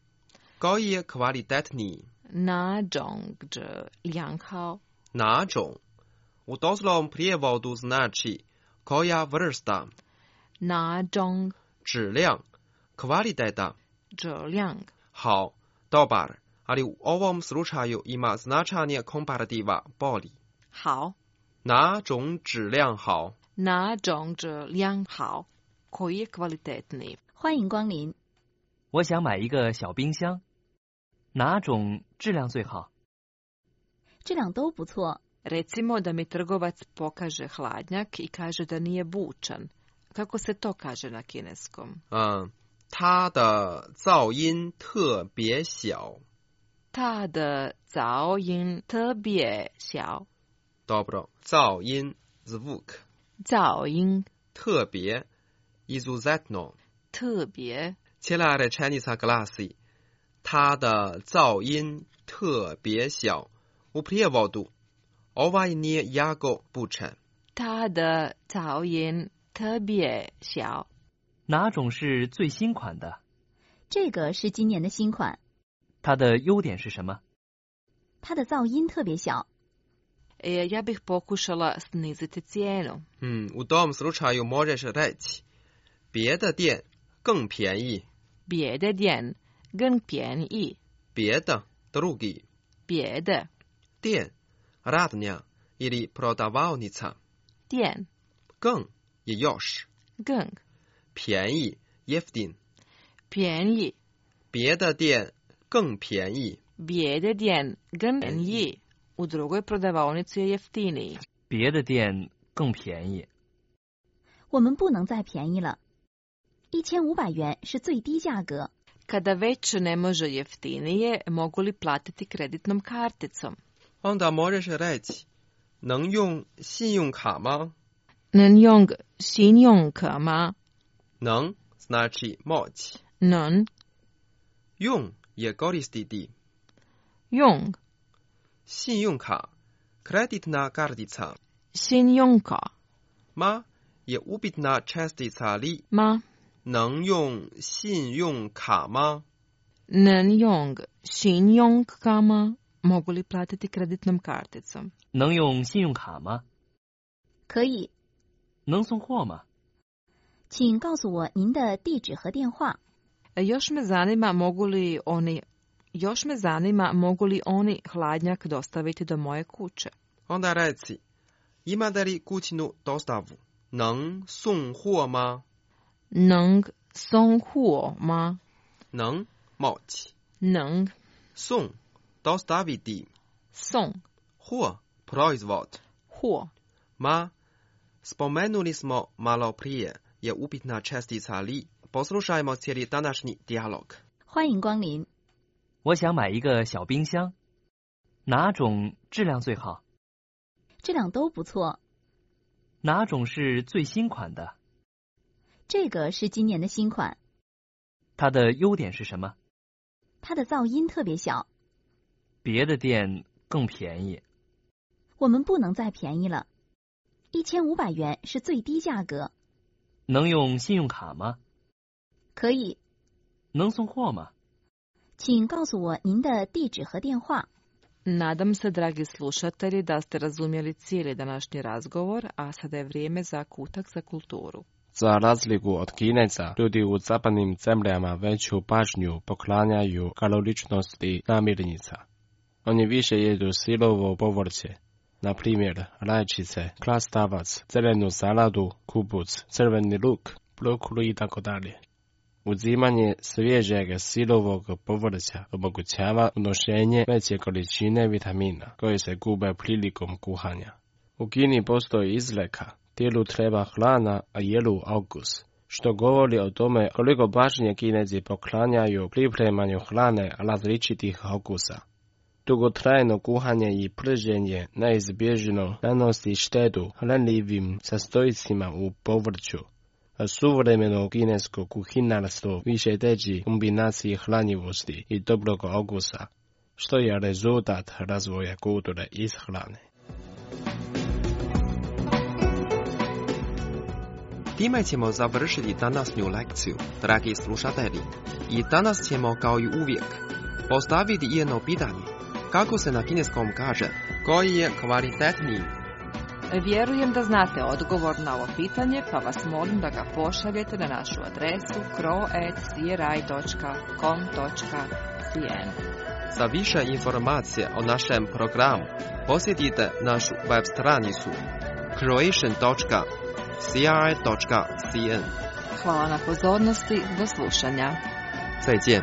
Koji je kvalitetniji? 哪种质量好？ 哪种 u doslovnom prijevodu znači koja vrsta. 哪种质量 kvaliteta. 质量好 dobar, ali u ovom slučaju ima značenje komparativa bolji. 好。 哪种质量好？ 哪种质量好？ Koji je kvalitetniji? 欢迎光临。 我想买一个小冰箱。哪种质量最好？ 质量都不错。 Recimo da mi trgovac pokaže hladnjak i kaže da nije bučan. Kako se to kaže na kineskom? 它的噪音特别小。 它的噪音特别小。 Dobro, 噪音 zvuk. 噪音特别 izuzetno. 特别 Cijela rečenica glasi 它的噪音特别小 u prijevodu Ovaj nije jako bučan. 他的噪音特别小。 哪种是最新款的？ 这个是今年的新款。 它的优点是什么？ 它的噪音特别小。 Ja bih pokušala sniziti cijenu. U tom slučaju možeš reći别的店更便宜。 别的店更便宜。 别的 drugi. 别的店 radnja ili prodavaonica. 店更 je još. 更便宜 jeftin. 便宜。 别的店更便宜。 别的店更便宜。U drugoj prodavaonici je jeftiniji. 别的店更便宜。 我们不能再便宜了。1500元是最低价格。 Kada već ne može jeftinije, mogu li platiti kreditnom karticom? Onda možeš reći, 能用信用卡吗？ 能用信用卡吗？ 能 znači moći. 能用 je koristiti. 用信用卡 kreditna kartica. 信用卡 ma je upitna čestica li 吗？ 能用信用卡吗？ 能用信用卡吗？ Mogu li platiti kreditnom karticom? 能用信用卡吗？ 可以。 能送货吗？ 请告诉我您的地址和电话。 Još me zanima mogu li oni hladnjak dostaviti do moje kuće? Onda reci, imate li kućnu dostavu? 能送货吗？ 能送货吗？ 能 moći. 能送 dostaviti. 送货 proizvod. 货 ma spomenuli smo malo prije je upitna čestica li. Poslušajmo cijeli današnji dijalog. 欢迎光临。 我想买一个小冰箱，哪种质量最好？ 质量都不错。 哪种是最新款的？ 这个是今年的新款。 它的优点是什么？ 它的噪音特别小。 别的店更便宜。 我们不能再便宜了。1500元是最低价格。 能用信用卡吗？ 可以。 能送货吗？ 请告诉我您的地址和电话。 Nadam se, dragi slušatelji, da ste razumjeli cijeli današnji razgovor, a sada je vrijeme za kutak za kulturu. Za razliku od Kineza, ljudi u zapadnim zemljama veću pažnju poklanjaju kaloričnosti namirnica. Oni više jedu sirovo povrće, na primjer rajčice, krastavac, zelenu saladu, kupuc, crveni luk, brokulu i tako dalje. Uzimanje svježeg sirovog povrća omogućava unošenje veće količine vitamina koje se gube prilikom kuhanja. U Kini postoji izreka, tijelu treba hrana, a jelu okus, što govori o tome koliko pažnje Kinezi poklanjaju pripremanju hrane različitih okusa. Dugotrajno kuhanje i prženje neizbježno nanosi štetu hranljivim sastojcima u povrću. A suvremeno kinesko kuhinarstvo više teži kombinaciji hranjivosti i dobrog okusa, što je rezultat razvoja kulture ishrane. Time ćemo završiti današnju lekciju, dragi slušatelji. I danas ćemo, kao i uvijek, postaviti jedno pitanje. Kako se na kineskom kaže, koji je kvalitetniji? Vjerujem da znate odgovor na ovo pitanje, pa vas molim da ga pošaljete na našu adresu kro@cri.com.cn. Za više informacije o našem programu posjetite našu web stranicu croatian.cri.cn. Hvala na pozornosti, do slušanja. 再见。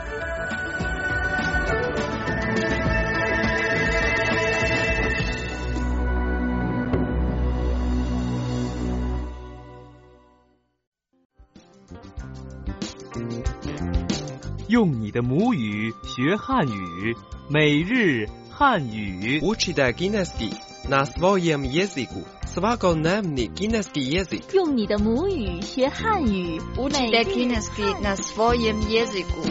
用你的母语学汉语，每日汉语。 Učite kineski na svojem jeziku. Svakodnevni kineski jezik. 用你的母语学汉语， Učite kineski na svojem jeziku.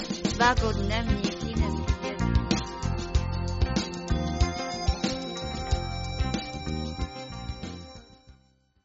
Svakodnevni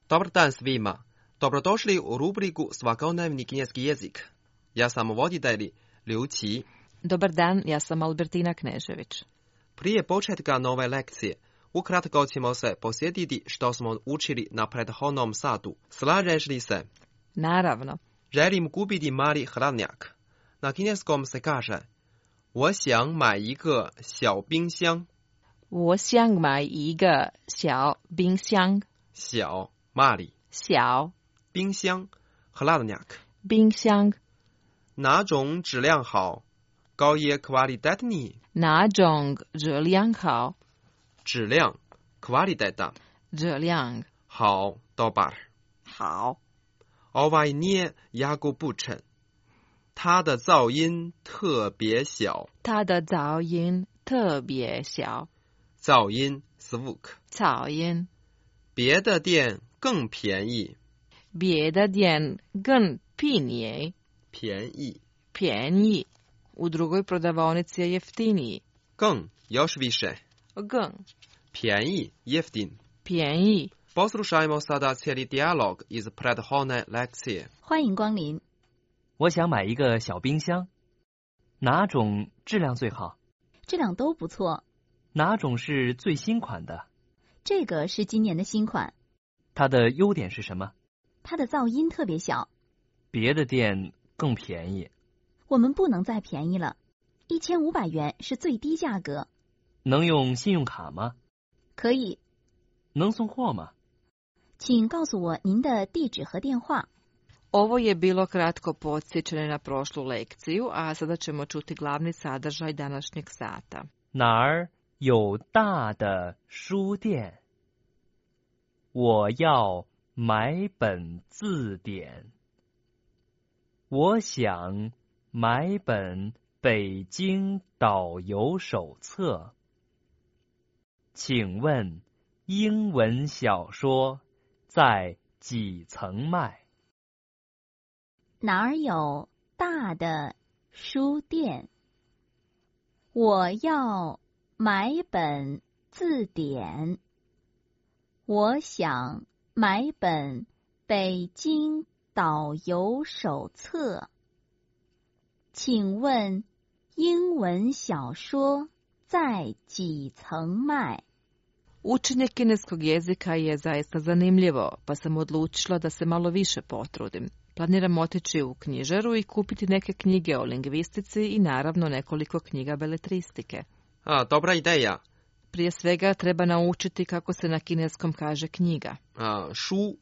Dobar dan svima. Dobrodošli u rubriku Svakodnevni kineski jezik. Ja sam voditelj Liu Qi. Dobar dan, ja sam Albertina Knežević. Prije početka nove lekcije, ukratko ćemo se posjetiti što smo učili na prethodnom satu. Slažeš li se? Naravno. Želim kupiti mali hladnjak. Na kineskom se kaže 我想买一个小冰箱。 我想买一个小冰箱。 小 mali 小冰箱 hladnjak 冰箱。 哪种质量好？高也 kvalitetni。 哪种质量好？ 质量 kvaliteta。 质量好 dobar。 好。 Ovaj nije jako bučan。它的噪音特别小。 它的噪音特别小。 噪音 zvuk。 噪音。 别的店更便宜。 别的店更便宜。 便宜。 便宜。U drugoj prodavaonici je jeftiniji. 更 još više。 更。 便宜 jeftin。 便宜。 Poslušajmo sada cijeli dijalog iz prethodne lekcije. 欢迎光临。 我想买一个小冰箱，哪种质量最好？ 质量都不错。 哪种是最新款的？ 这个是今年的新款。 它的优点是什么？ 它的噪音特别小。 别的店更便宜。 我们不能再便宜了，1500元是最低价格。 能用信用卡吗？ 可以。 能送货吗？ 请告诉我您的地址和电话。 Ovo je bilo kratko podsjećanje na prošlu lekciju, a sada ćemo čuti glavni sadržaj današnjeg sata. 哪儿有大的书店？我要买本字典。我想买本北京导游手册。请问英文小说在几层卖？ 哪儿有大的书店？我要买本字典。我想买本北京导游手册。请问英文小说在几层卖？ Učenje kineskog jezika je zaista zanimljivo, pa sam odlučila da se malo više potrudim. Planiram otići u knjižaru i kupiti neke knjige o lingvistici i naravno nekoliko knjiga beletristike. Dobra ideja. Prije svega treba naučiti kako se na kineskom kaže knjiga. Šu.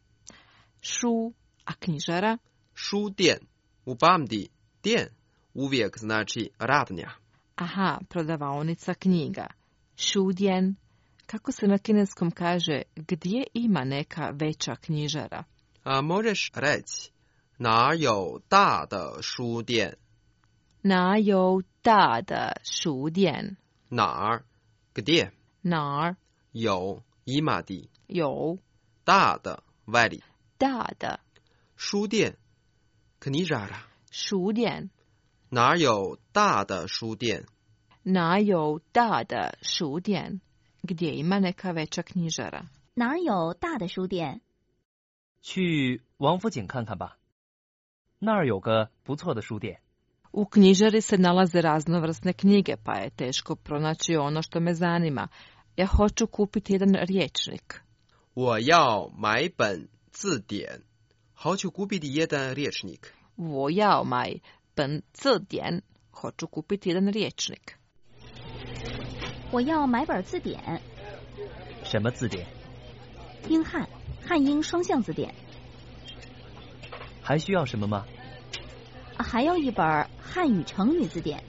Šu, a knjižara? Šu dien. Upamti, dien uvijek znači radnja. Aha, prodavaonica knjiga. Šu dien. Kako se na kineskom kaže gdje ima neka veća knjižara? Možeš reći 哪儿有大的书店？ 哪有大的书店？ 哪儿 gdje？ 哪儿有 imati 有大的 veli 大的书店 knjižara 书店？ 哪儿有大的书店？ 哪有大的书店？ Gdje ima neka veća knjižara? 哪儿有大的书店？ 去王府井看看吧，那儿有个不错的书店。 U knjižari se nalaze raznovrsne knjige, pa je teško pronaći ono što me zanima. Ja hoću kupiti jedan rječnik. 我要买本字典。hoću kupiti jedan rječnik. 我要买本字典。hoću kupiti jedan rječnik. 我要买本字典。 什么字典？ 英汉，汉英双向字典。 还需要什么吗？ 还要一本汉语成语字典。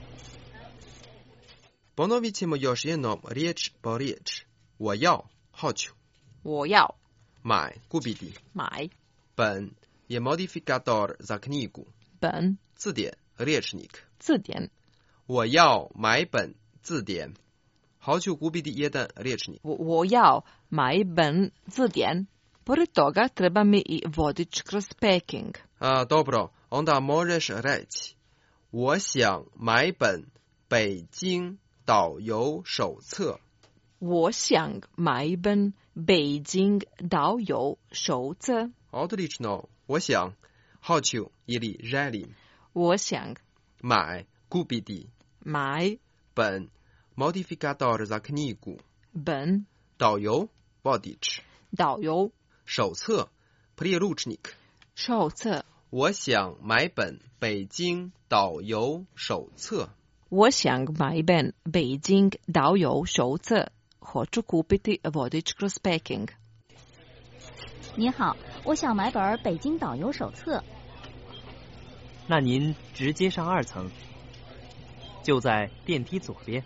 Ponovit ćemo još jednom riječ po riječ. 我要 hoću. 我要买 kupiti. 买本 je modifikator za knjigu. 本字典 rječnik. 字典。 我要买本字典。hoću kupiti jedan rječnik. 我要买本字典。Pored toga treba mi i vodič kroz Peking. Dobro, onda možeš reći 我想买本北京导游手册。 我想买本北京导游手册. Odlično. 我想 hoću ili želim. 我想买 kupiti. 买本 modifikator za knjigu. 本导游 vodič. 导游手册 priručnik. 手册. 我想买本北京导游手册. 我想买本北京导游手册. Hoću kupiti vodič kroz Peking. 你好，我想买本北京导游手册。 那您直接上2层，就在电梯左边。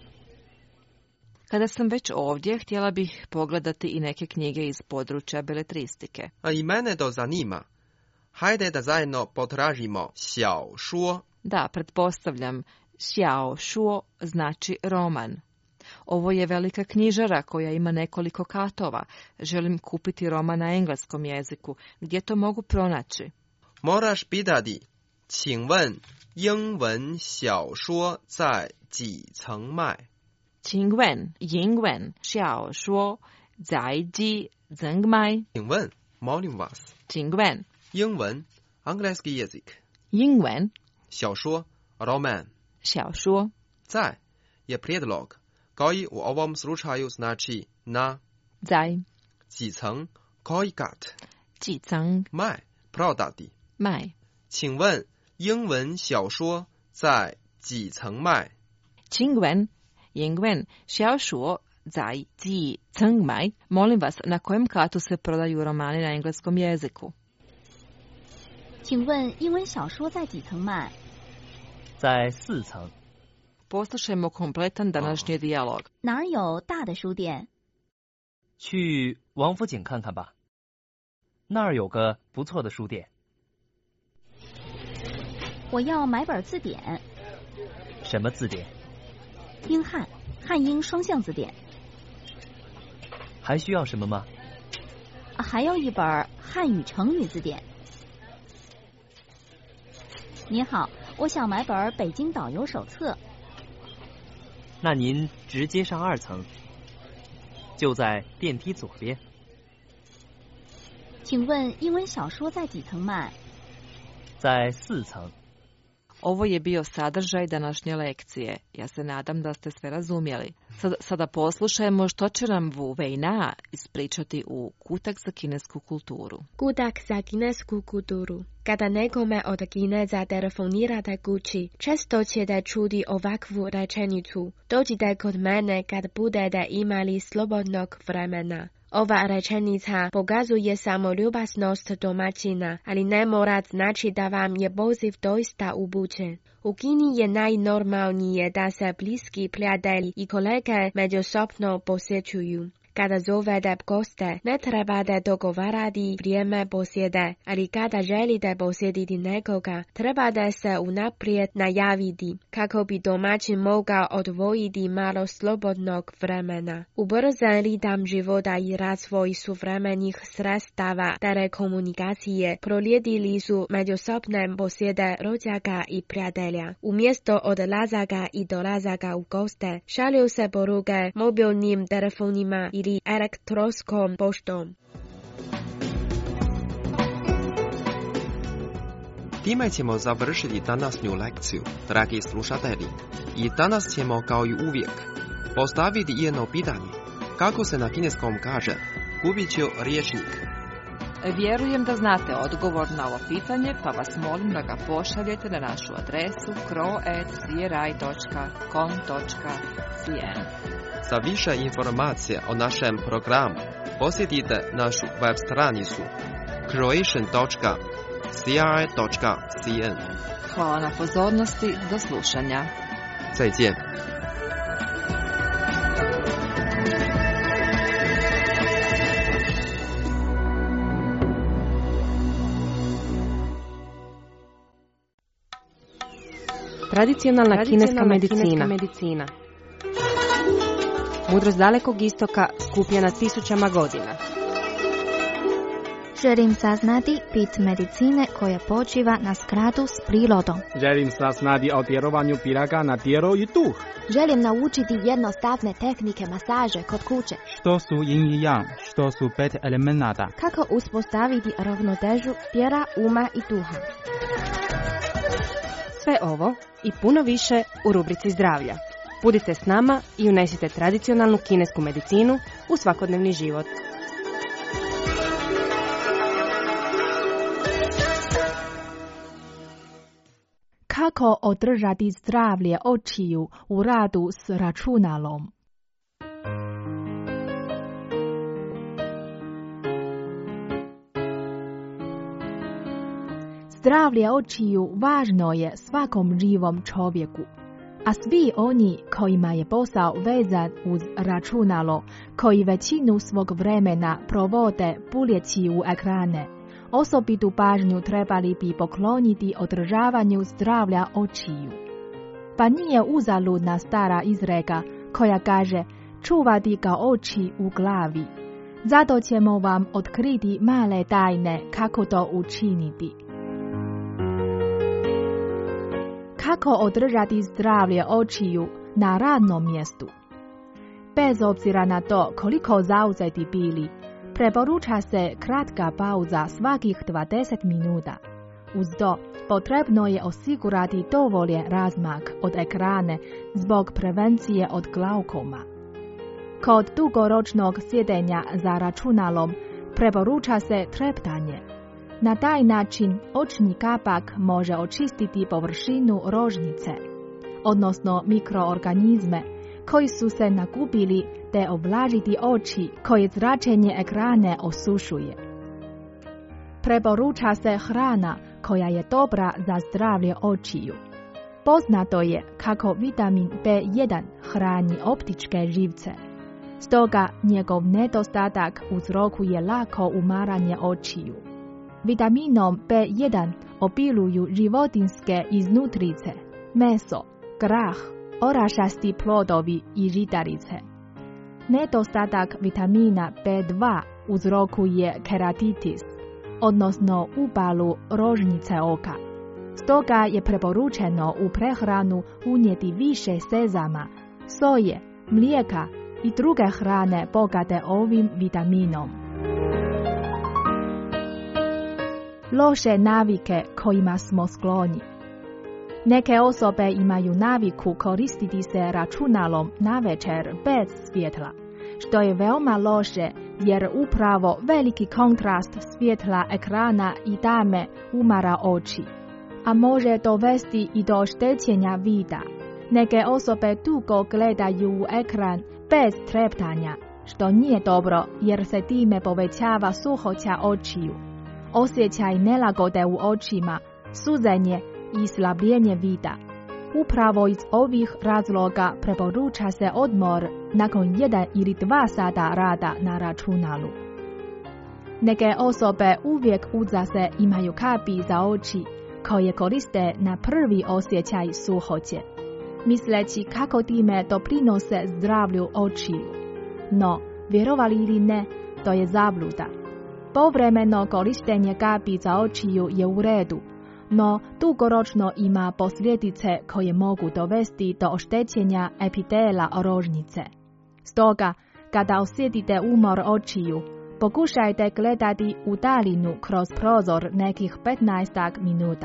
Kada sam već ovdje, htjela bih pogledati i neke knjige iz područja beletristike. A i mene to zanima. Hajde da zajedno potražimo 小说. Da, pretpostavljam, 小说znači roman. Ovo je velika knjižara koja ima nekoliko katova. Želim kupiti roman na engleskom jeziku. Gdje to mogu pronaći? Moraš pitati, 请问英文小说在几层卖? 请问英文小说在几层卖? 请问 molim vas. 请问英文 engleski jezik. 英文小说 roman. 小说在 je prijedlog, koji u ovom slučaju znači na. 在几层 koji kat. 几层卖 prodati. 卖请问英文小说在几层卖? 请问英文小说在几层卖? Molim vas, na kojem katu se prodaju romani na engleskom jeziku? 请问英文小说在几层卖？ 在4层。 Poslušajmo kompletan današnji dijalog. 哪儿有大的书店？ 去王府井看看吧，那儿有个不错的书店。 我要买本字典。 什么字典？ 英汉，汉英双向字典。 还需要什么吗？ 还要一本汉语成语字典。你好，我想买本北京导游手册。 那您直接上2层，就在电梯左边。 请问英文小说在几层卖？ 在4层。 Ovo je bio sadržaj današnje lekcije. Ja se nadam da ste sve razumjeli. Sada poslušajmo što će nam Wu Weina ispričati u Kutak za kinesku kulturu. Kutak za kinesku kulturu. Kada nekome od Kineza telefonirate kući, često ćete čuti ovakvu rečenicu. Dođite kod mene kad budete imali slobodnog vremena. Ova rečenica pokazuje samo ljubaznost domaćina, ali ne mora znači da vam je poziv doista upućen. U Kini je najnormalnije da se bliski prijatelji i kolege međusobno posjećuju. Kada zovete goste, ne trebate dogovarati vrijeme posjede, ali kada želite posjetiti nekoga, trebate se unaprijed najaviti, kako bi domaćin mogao odvojiti malo slobodnog vremena. Ubrzan ritam života i razvoj suvremenih sredstava telekomunikacije prolijedili su međusobne posjede rođaka i prijatelja. Umjesto odlazaka i dolazaka u goste, šalju se poruke mobilnim telefonima ili elektronskom poštom. Time ćemo završiti današnju lekciju, dragi slušatelji. I danas ćemo, kao i uvijek, postaviti jedno pitanje. Kako se na kineskom kaže, gubit ću riječnik? Vjerujem da znate odgovor na ovo pitanje, pa vas molim da ga pošaljete na našu adresu kro@cri.com.cn. Za više informacija o našem programu posjetite našu web stranicu croatian.cri.cn. Hvala na pozornosti, do slušanja. 再见。 Tradicionalna kineska medicina. Mudrost dalekog istoka skupljena tisućama godina. Želim saznati bit medicine koja počiva na skladu s prirodom. Želim saznati o djelovanju piraga na tijelo i duh. Želim naučiti jednostavne tehnike masaže kod kuće. Što su yin i yang, što su 5 elemenata. Kako uspostaviti ravnotežu tijela, uma i duha. Sve ovo i puno više u rubrici zdravlja. Budite s nama i unesite tradicionalnu kinesku medicinu u svakodnevni život. Kako održati zdravlje očiju u radu s računalom? Zdravlje očiju važno je svakom živom čovjeku, a svi oni kojima je posao vezan uz računalo, koji većinu svog vremena provode puljeći u ekrane, osobitu pažnju trebali bi pokloniti održavanju zdravlja očiju. Pa nije uzaludna stara izreka koja kaže čuvati ga oči u glavi. Zato ćemo vam otkriti male tajne kako to učiniti. Kako održati zdravlje očiju na radnom mjestu? Bez obzira na to koliko zauzeti bili, preporuča se kratka pauza svakih 20 minuta. Uz to potrebno je osigurati dovoljan razmak od ekrane zbog prevencije od glaukoma. Kod dugoročnog sjedenja za računalom preporuča se treptanje. Na taj način očni kapak može očistiti površinu rožnice, odnosno mikroorganizme koji su se nakupili, te oblažiti oči koje zračenje ekrane osušuje. Preporuča se hrana koja je dobra za zdravlje očiju. Poznato je kako vitamin B1 hrani optičke živce, stoga njegov nedostatak uzrokuje lako umaranje očiju. Vitaminom B1 obiluju životinjske iznutrice, meso, grah, orašasti plodovi i žitarice. Nedostatak vitamina B2 uzrokuje keratitis, odnosno upalu rožnice oka. Stoga je preporučeno u prehranu unijeti više sezama, soje, mlijeka i druge hrane bogate ovim vitaminom. Loše navike kojima smo skloni. Neke osobe imaju naviku koristiti se računalom navečer bez svjetla, što je veoma loše jer upravo veliki kontrast svjetla ekrana i tame umara oči, a može dovesti i do oštećenja vida. Neke osobe dugo gledaju u ekran bez treptanja, što nije dobro jer se time povećava suhoća očiju, osjećaj nelagode u očima, suzenje i slabljenje vida. Upravo iz ovih razloga preporuča se odmor nakon 1 ili 2 sata rada na računalu. Neke osobe uvijek uzase imaju kapi za oči koje koriste na prvi osjećaj suhoće, misleći kako time doprinose zdravlju očiju. No, vjerovali ili ne, to je zabluda. Povremeno korištenje kapi za očiju je u redu, no dugoročno ima posljedice koje mogu dovesti do oštećenja epitela rožnice. Stoga, kada osjetite umor očiju, pokušajte gledati u daljinu kroz prozor nekih 15 minuta.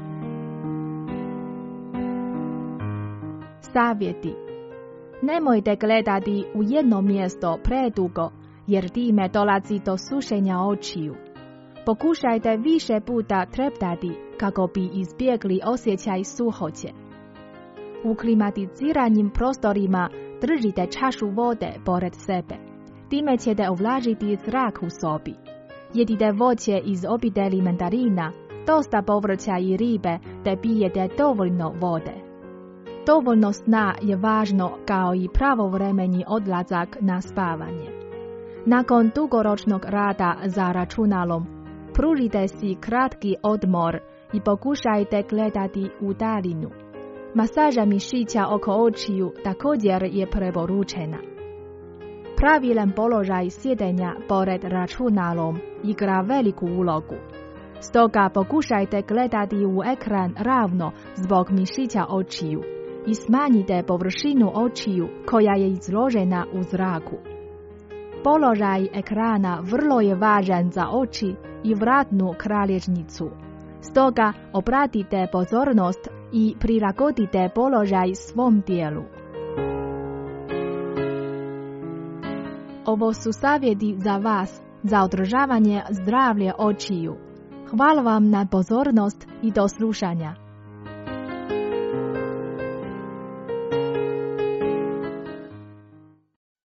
Savjeti. Nemojte gledati u jedno mjesto predugo, jer time dolazi do sušenja očiju. Pokušajte više puta treptati kako bi izbjegli osjećaj suhoće. U klimatiziranim prostorima držite čašu vode pored sebe. Time ćete ovlažiti zrak u sobi. Jedite voće iz obitelji mandarina, dosta povrća i ribe, te pijete dovoljno vode. Dovoljno sna je važno kao i pravovremeni odlazak na spavanje. Nakon dugoročnog rada za računalom, pružite si kratki odmor i pokušajte gledati u daljinu. Masaža mišića oko očiju također je preporučena. Pravilan položaj sjedenja pored računalom igra veliku ulogu. Stoga pokušajte gledati u ekran ravno zbog mišića očiju i smanjite površinu očiju koja je izložena u zraku. Položaj ekrana vrlo je važan za oči i vratnu kralježnicu. Stoga obratite pozornost i prilagodite položaj svom tijelu. Ovo su savjeti za vas za održavanje zdravlja očiju. Hvala vam na pozornost i do slušanja.